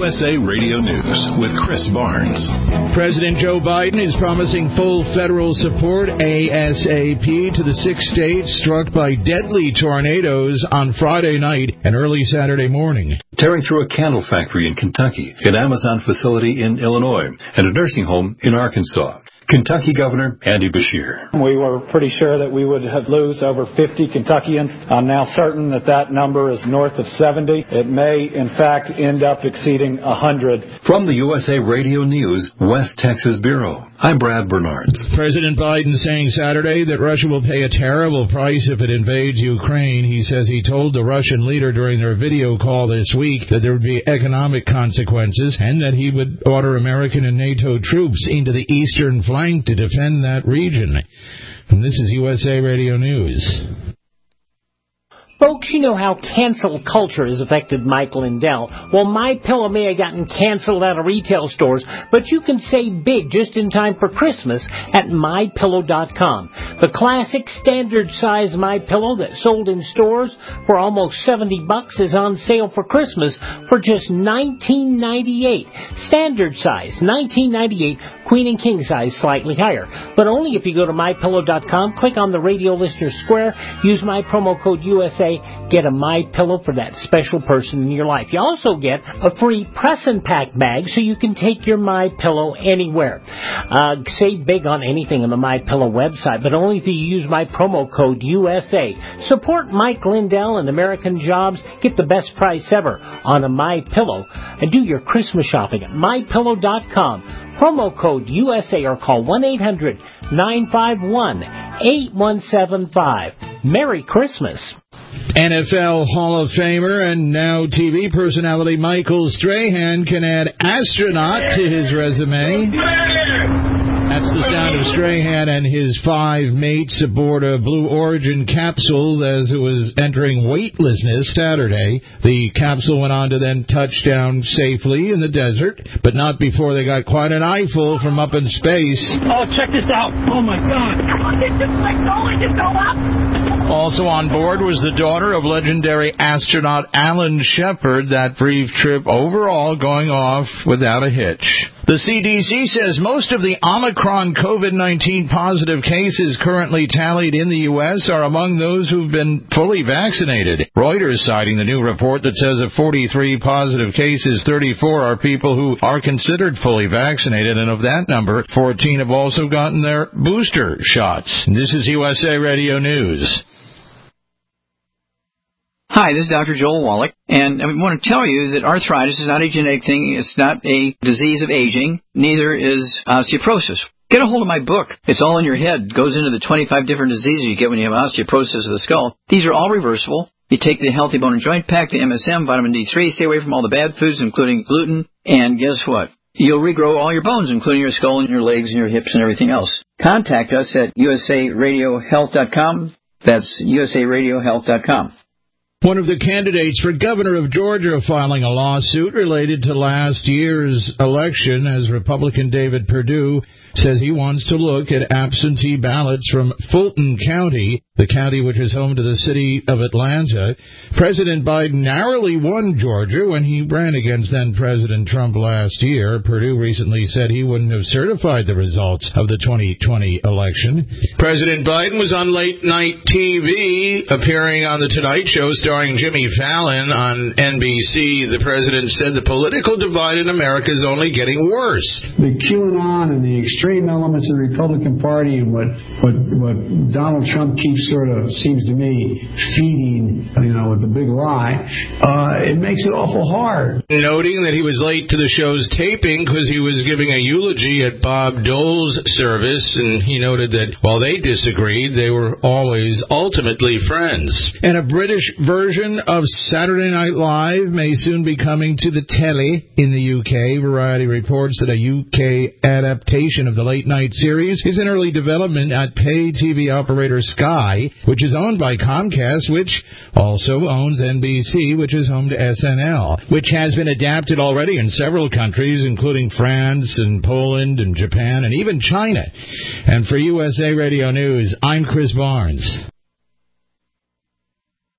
USA Radio News with Chris Barnes. President Joe Biden is promising full federal support ASAP to the 6 states struck by deadly tornadoes on Friday night and early Saturday morning. Tearing through a candle factory in Kentucky, an Amazon facility in Illinois, and a nursing home in Arkansas. Kentucky Governor Andy Beshear. We were pretty sure that we would lose over 50 Kentuckians. I'm now certain that number is north of 70. It may, in fact, end up exceeding 100. From the USA Radio News West Texas Bureau, I'm Brad Bernards. President Biden saying Saturday that Russia will pay a terrible price if it invades Ukraine. He says he told the Russian leader during their video call this week that there would be economic consequences and that he would order American and NATO troops into the eastern flank to defend that region. And this is USA Radio News. Folks, you know how cancel culture has affected Mike Lindell. Well, MyPillow may have gotten canceled out of retail stores, but you can save big just in time for Christmas at MyPillow.com. The classic standard size MyPillow that sold in stores for almost $70 is on sale for Christmas for just $19.98. Standard size, $19.98. Queen and king size, slightly higher. But only if you go to MyPillow.com, click on the radio listener square, use my promo code USA, get a MyPillow for that special person in your life. You also get a free press and pack bag so you can take your MyPillow anywhere. Save big on anything on the MyPillow website, but only if you use my promo code USA. Support Mike Lindell and American Jobs. Get the best price ever on a MyPillow and do your Christmas shopping at MyPillow.com. Promo code USA or call 1-800-951-8175. Merry Christmas. NFL Hall of Famer and now TV personality Michael Strahan can add astronaut to his resume. That's the sound of Strahan and his 5 mates aboard a Blue Origin capsule as it was entering weightlessness Saturday. The capsule went on to then touch down safely in the desert, but not before they got quite an eyeful from up in space. Oh, check this out. Oh, my God. Also on board was the daughter of legendary astronaut Alan Shepard, that brief trip overall going off without a hitch. The CDC says most of the Omicron COVID-19 positive cases currently tallied in the U.S. are among those who've been fully vaccinated. Reuters citing the new report that says of 43 positive cases, 34 are people who are considered fully vaccinated, and of that number, 14 have also gotten their booster shots. This is USA Radio News. Hi, this is Dr. Joel Wallach, and I want to tell you that arthritis is not a genetic thing. It's not a disease of aging. Neither is osteoporosis. Get a hold of my book. It's all in your head. It goes into the 25 different diseases you get when you have osteoporosis of the skull. These are all reversible. You take the Healthy Bone and Joint Pack, the MSM, vitamin D3, stay away from all the bad foods, including gluten, and guess what? You'll regrow all your bones, including your skull and your legs and your hips and everything else. Contact us at usaradiohealth.com. That's usaradiohealth.com. One of the candidates for governor of Georgia filing a lawsuit related to last year's election as Republican David Perdue says he wants to look at absentee ballots from Fulton County, the county which is home to the city of Atlanta. President Biden narrowly won Georgia when he ran against then-President Trump last year. Perdue recently said he wouldn't have certified the results of the 2020 election. President Biden was on late-night TV, appearing on The Tonight Show starring Jimmy Fallon on NBC. The president said the political divide in America is only getting worse. The QAnon and the extreme elements of the Republican Party and what Donald Trump keeps sort of, seems to me, feeding, with the big lie, it makes it awful hard. Noting that he was late to the show's taping because he was giving a eulogy at Bob Dole's service, and he noted that while they disagreed, they were always ultimately friends. And a British version of Saturday Night Live may soon be coming to the telly in the UK. Variety reports that a UK adaptation of the late-night series is in early development at pay TV operator Sky, which is owned by Comcast, which also owns NBC, which is home to SNL, which has been adapted already in several countries, including France and Poland and Japan and even China. And for USA Radio News, I'm Chris Barnes.